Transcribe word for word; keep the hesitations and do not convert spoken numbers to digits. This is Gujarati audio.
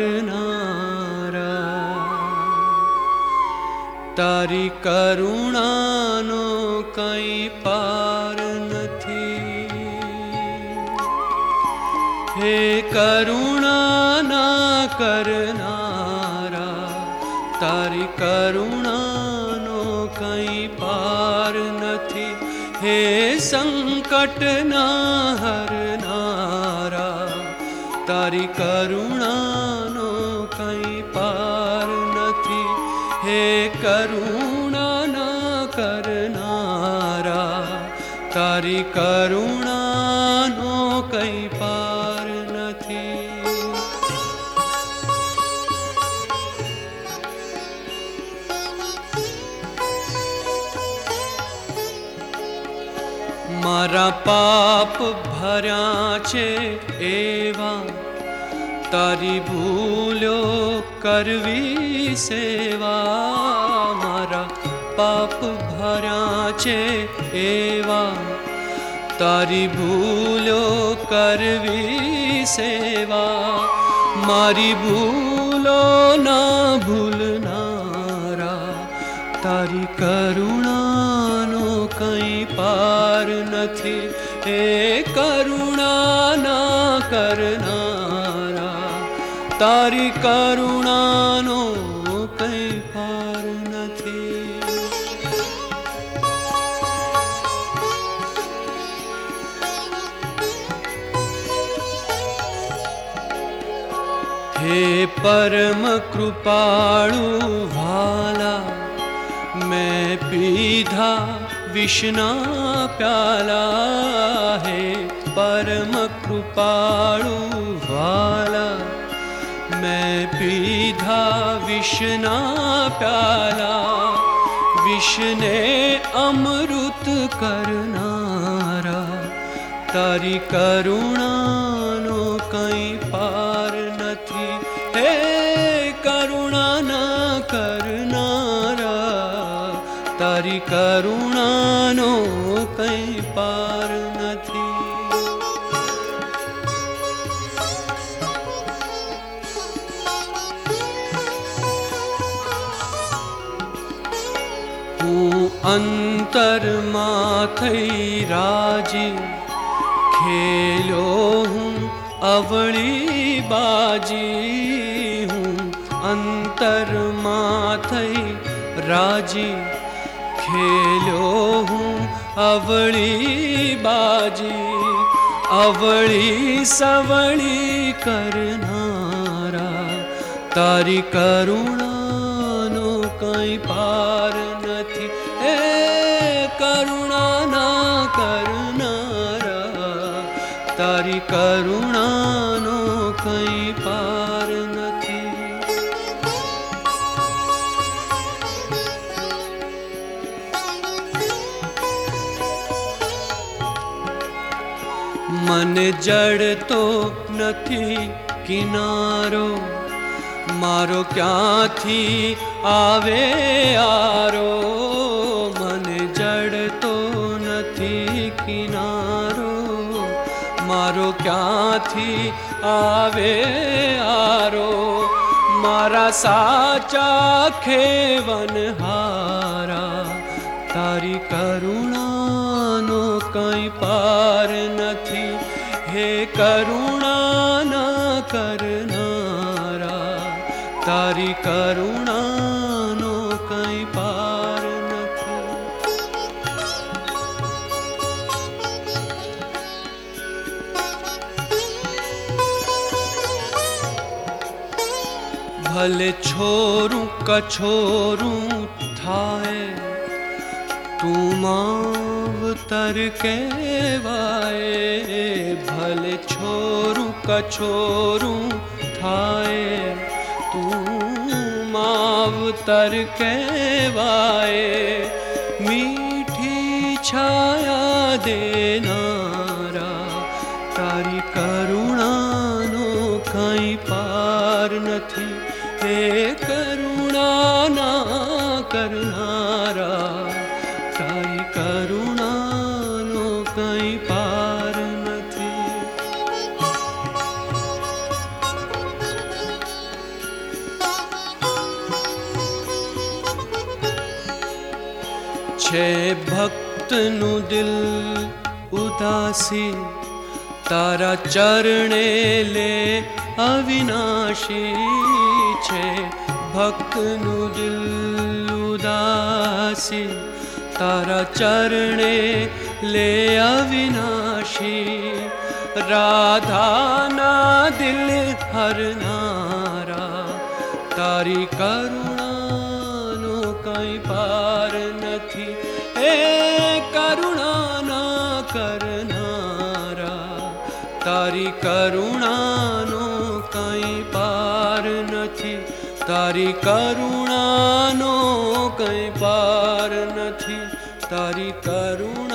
કરનારા, તારી કરુણાનો કંઈ પાર નથી. હે કરુણાના કરનારા, તારી કરુણાનો કંઈ પાર નથી. હે સંકટના હરનારા, તારી કરુણાનો કંઈ પાર નથી. હે કરુણાના કરનારા, તારી કરુણાનો કંઈ પાર નથી. મારા પાપ ભર્યા છે એવા, તારી ભૂલો કરવી સેવા. મારા પાપ ભર્યા છે એવા, તારી ભૂલો કરવી સેવા. મારી ભૂલો ના ભૂલનારા, તારી કરુણાનો કંઈ પાર નથી. હે કરુણાના કરનારા, તારી કરુણાનો કંઈ પાર નથી. હે પરમ કૃપાળુ વાલા, મેં પીધા વિષના પ્યાલા. હે પરમ કૃપાળુ વાલા, મેં પીધા વિષના પ્યાલા. વિષને અમૃત કરનારા, તારી કરુણાનો કંઈ પાર નથી. હે કરુણાના કરનારા, તારી કરુણાનો કંઈ પાર નથી. હું અંતરમાં થઈ રાજી, ખેલ્યો હું અવળી બાજી. હું અંતરમાં થઈ રાજી, ખેલ્યો હું અવળી બાજી. અવળી સવળી કરનારા, તારી કરુણાનો કંઈ પાર નથી. હે કરુણાના કરનારા, તારી કરુણાનો કંઈ પાર નથી. મને જડતો નથી કિનારો, મારો ક્યાંથી આવે આરો. મને જડતો નથી કિનારો, મારો ક્યાંથી આવે આરો. મારા સાચા ખેવનહારા, તારી કરુણાનો કંઈ પાર નથી. હે કરુણાના કરનારા, તારી કરુણાનો કંઈ પાર નથી. ભલે છોરું કછોરું થાય, તું માવતર કહેવાય. ભલે છોરું કછોરું થાય, તું માવતર કહેવાય. મીઠી છાયા દેનારા, તારી કરુણાનો કંઈ પાર નથી. હે કરુણાના કરનારા, તારી કરુણાનો કંઈ પાર નથી. છે ભક્તનું દિલ ઉદાસી, તારા ચરણે લે અવિનાશી. છે ભક્તનું દિલ ઉદાસી, તારા ચરણે લે અવિનાશી. રાધાના દિલ હરનારા, તારી કરુણાનો કંઈ પાર નથી. હે કરુણાના કરનારા, તારી કરુણાનો કંઈ પાર નથી. તારી કરુણાનો કંઈ પાર નથી. તારી કરુણા